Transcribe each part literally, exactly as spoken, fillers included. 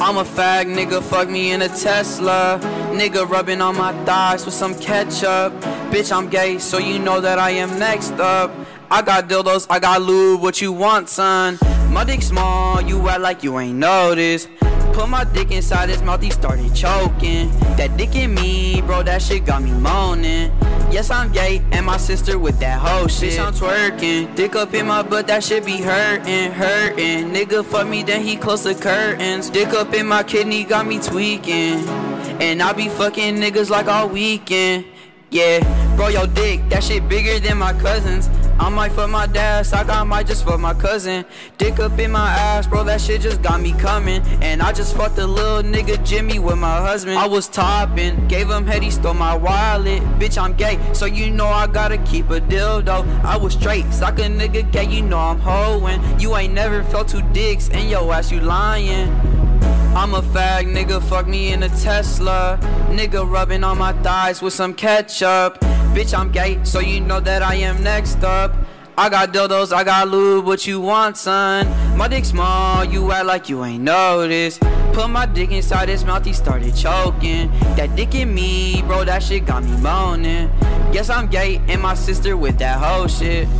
I'm a fag, nigga, fuck me in a Tesla. Nigga rubbing on my thighs with some ketchup. Bitch, I'm gay, so you know that I am next up. I got dildos, I got lube, what you want, son? My dick small, you act like you ain't noticed. Put my dick inside his mouth, he started choking. That dick in me, bro, that shit got me moaning. Yes, I'm gay, and my sister with that whole shit. Bitch, I'm twerking, dick up in my butt, that shit be hurting, hurting. Nigga fuck me, then he close the curtains. Dick up in my kidney, got me tweaking. And I be fucking niggas like all weekend. Yeah, bro, your dick, that shit bigger than my cousin's. I might fuck my dad, sock, I might just fuck my cousin. Dick up in my ass, bro, that shit just got me coming. And I just fucked a little nigga Jimmy with my husband. I was topping, gave him head, he stole my wallet. Bitch, I'm gay, so you know I gotta keep a dildo. I was straight, sock a nigga gay, you know I'm hoeing. You ain't never felt two dicks, and yo ass you lying. I'm a fag, nigga, fuck me in a Tesla. Nigga rubbing on my thighs with some ketchup. Bitch, I'm gay, so you know that I am next up. I got dildos, I got lube, what you want, son? My dick small, you act like you ain't noticed. Put my dick inside his mouth, he started choking. That dick in me, bro, that shit got me moaning. Yes, I'm gay, and my sister with that whole shit.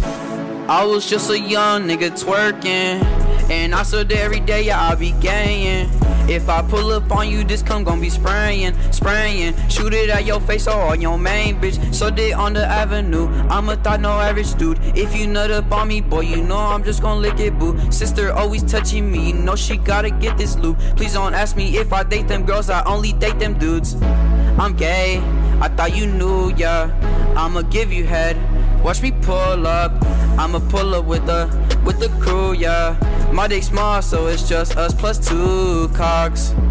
I was just a young nigga twerking, and I stood there every day, yeah, I be gaying. If I pull up on you, this cum gon' be spraying, spraying. Shoot it at your face or on your main bitch. So did on the avenue, I'm a thought no average dude. If you nut up on me, boy, you know I'm just gon' lick it, boo. Sister always touching me, you know she gotta get this loot. Please don't ask me if I date them girls, I only date them dudes. I'm gay, I thought you knew, yeah. I'ma give you head, watch me pull up. I'ma pull up with the, with the crew, yeah. My dick small, so it's just us plus two cocks.